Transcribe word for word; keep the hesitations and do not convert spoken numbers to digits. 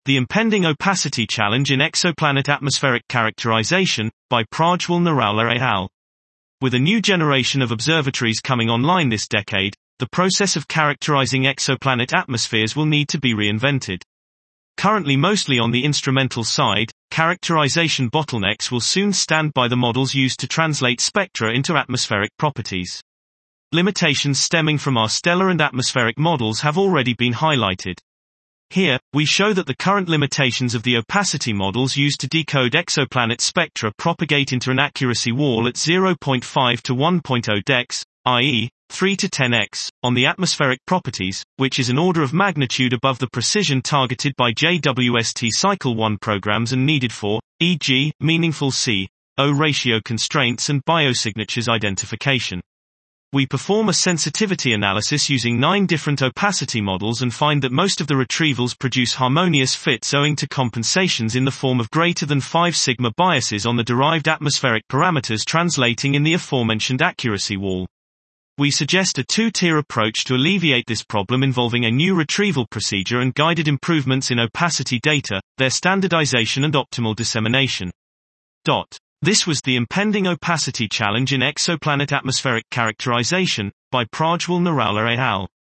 The Impending Opacity Challenge in Exoplanet Atmospheric Characterization, by Prajwal Naraula et al. With a new generation of observatories coming online this decade, the process of characterizing exoplanet atmospheres will need to be reinvented. Currently mostly on the instrumental side, characterization bottlenecks will soon stand by the models used to translate spectra into atmospheric properties. Limitations stemming from our stellar and atmospheric models have already been highlighted. Here, we show that the current limitations of the opacity models used to decode exoplanet spectra propagate into an accuracy wall at zero point five to one point zero dex, that is, three to ten x, on the atmospheric properties, which is an order of magnitude above the precision targeted by J W S T Cycle one programs and needed for, for example, meaningful C O ratio constraints and biosignatures identification. We perform a sensitivity analysis using nine different opacity models and find that most of the retrievals produce harmonious fits owing to compensations in the form of greater than five sigma biases on the derived atmospheric parameters translating in the aforementioned accuracy wall. We suggest a two-tier approach to alleviate this problem involving a new retrieval procedure and guided improvements in opacity data, their standardization and optimal dissemination. Dot. This was the Impending Opacity Challenge in Exoplanet Atmospheric Characterization, by Prajwal Naraula et al.